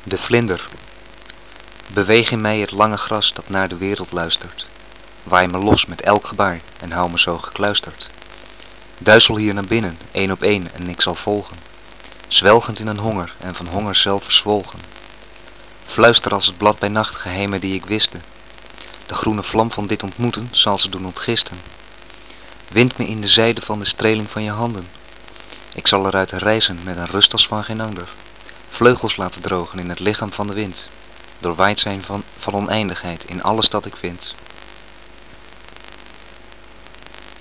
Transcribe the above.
De vlinder. Beweeg in mij het lange gras dat naar de wereld luistert. Waai me los met elk gebaar en hou me zo gekluisterd. Duizel hier naar binnen, één op één en ik zal volgen. Zwelgend in een honger en van honger zelf verzwolgen. Fluister als het blad bij nacht geheimen die ik wiste. De groene vlam van dit ontmoeten zal ze doen ontgisten. Wind me in de zijde van de streling van je handen. Ik zal eruit reizen met een rust als van geen ander. Vleugels laten drogen in het lichaam van de wind. Doorwaaid zijn van oneindigheid in alles dat ik vind.